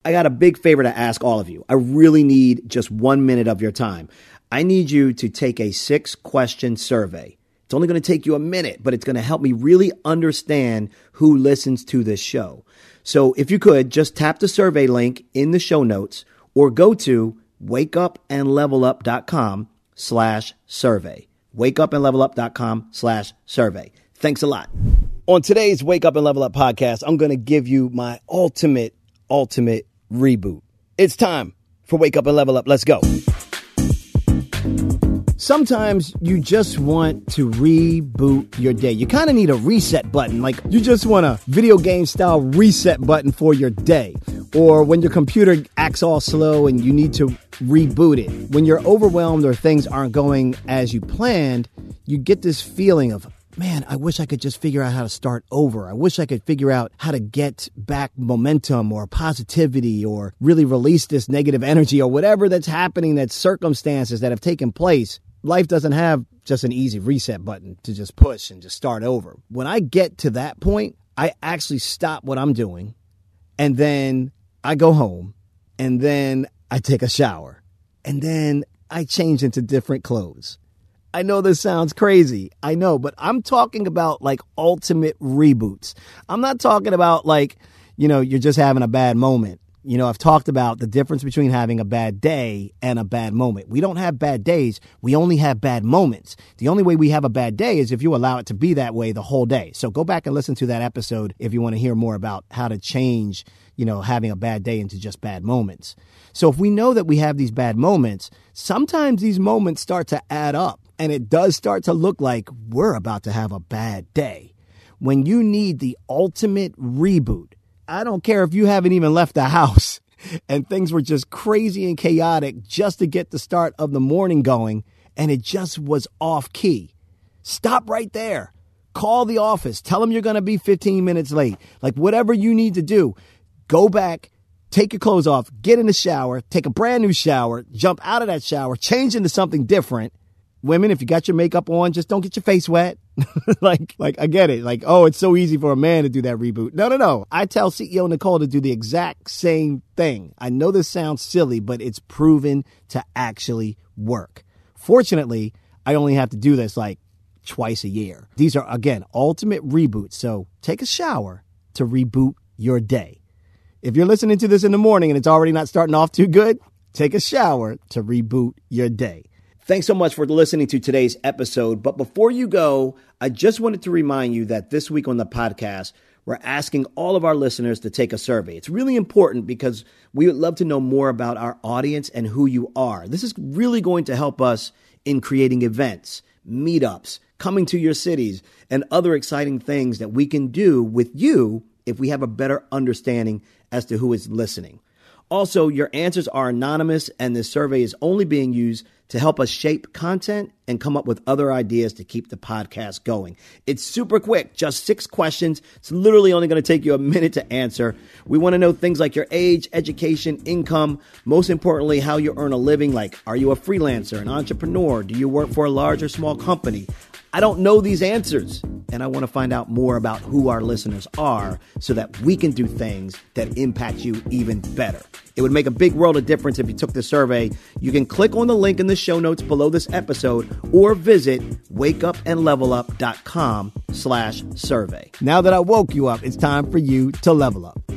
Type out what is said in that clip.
I got a big favor to ask all of you. I really need just 1 minute of your time. I need you to take a 6-question survey. It's only going to take you a minute, but it's going to help me really understand who listens to this show. So if you could, just tap the survey link in the show notes or go to wakeupandlevelup.com/survey. wakeupandlevelup.com/survey. Thanks a lot. On today's Wake Up and Level Up podcast, I'm going to give you my ultimate reboot. It's time for Wake Up and Level Up. Let's go. Sometimes you just want to reboot your day. You kind of need a reset button. Like you just want a video game style reset button for your day. Or when your computer acts all slow and you need to reboot it. When you're overwhelmed or things aren't going as you planned, you get this feeling of, man, I wish I could just figure out how to start over. I wish I could figure out how to get back momentum or positivity or really release this negative energy or whatever that's happening, that's circumstances that have taken place. Life doesn't have just an easy reset button to just push and just start over. When I get to that point, I actually stop what I'm doing and then I go home and then I take a shower and then I change into different clothes. I know this sounds crazy. I know, but I'm talking about like ultimate reboots. I'm not talking about like, you're just having a bad moment. I've talked about the difference between having a bad day and a bad moment. We don't have bad days. We only have bad moments. The only way we have a bad day is if you allow it to be that way the whole day. So go back and listen to that episode if you want to hear more about how to change, having a bad day into just bad moments. So if we know that we have these bad moments, sometimes these moments start to add up and it does start to look like we're about to have a bad day. When you need the ultimate reboot, I don't care if you haven't even left the house and things were just crazy and chaotic just to get the start of the morning going and it just was off key. Stop right there. Call the office. Tell them you're going to be 15 minutes late. Like whatever you need to do, go back, take your clothes off, get in the shower, take a brand new shower, jump out of that shower, change into something different. Women, if you got your makeup on, just don't get your face wet. like I get it. Like, oh, it's so easy for a man to do that reboot. No. I tell CEO Nicole to do the exact same thing. I know this sounds silly, but it's proven to actually work. Fortunately, I only have to do this like twice a year. These are, again, ultimate reboots. So take a shower to reboot your day. If you're listening to this in the morning and it's already not starting off too good, take a shower to reboot your day. Thanks so much for listening to today's episode. But before you go, I just wanted to remind you that this week on the podcast, we're asking all of our listeners to take a survey. It's really important because we would love to know more about our audience and who you are. This is really going to help us in creating events, meetups, coming to your cities, and other exciting things that we can do with you if we have a better understanding as to who is listening. Also, your answers are anonymous, and this survey is only being used to help us shape content and come up with other ideas to keep the podcast going. It's super quick, just 6 questions. It's literally only going to take you a minute to answer. We want to know things like your age, education, income, most importantly, how you earn a living. Like, are you a freelancer, an entrepreneur? Do you work for a large or small company? I don't know these answers, and I want to find out more about who our listeners are so that we can do things that impact you even better. It would make a big world of difference if you took the survey. You can click on the link in the show notes below this episode or visit wakeupandlevelup.com/survey. Now that I woke you up, it's time for you to level up.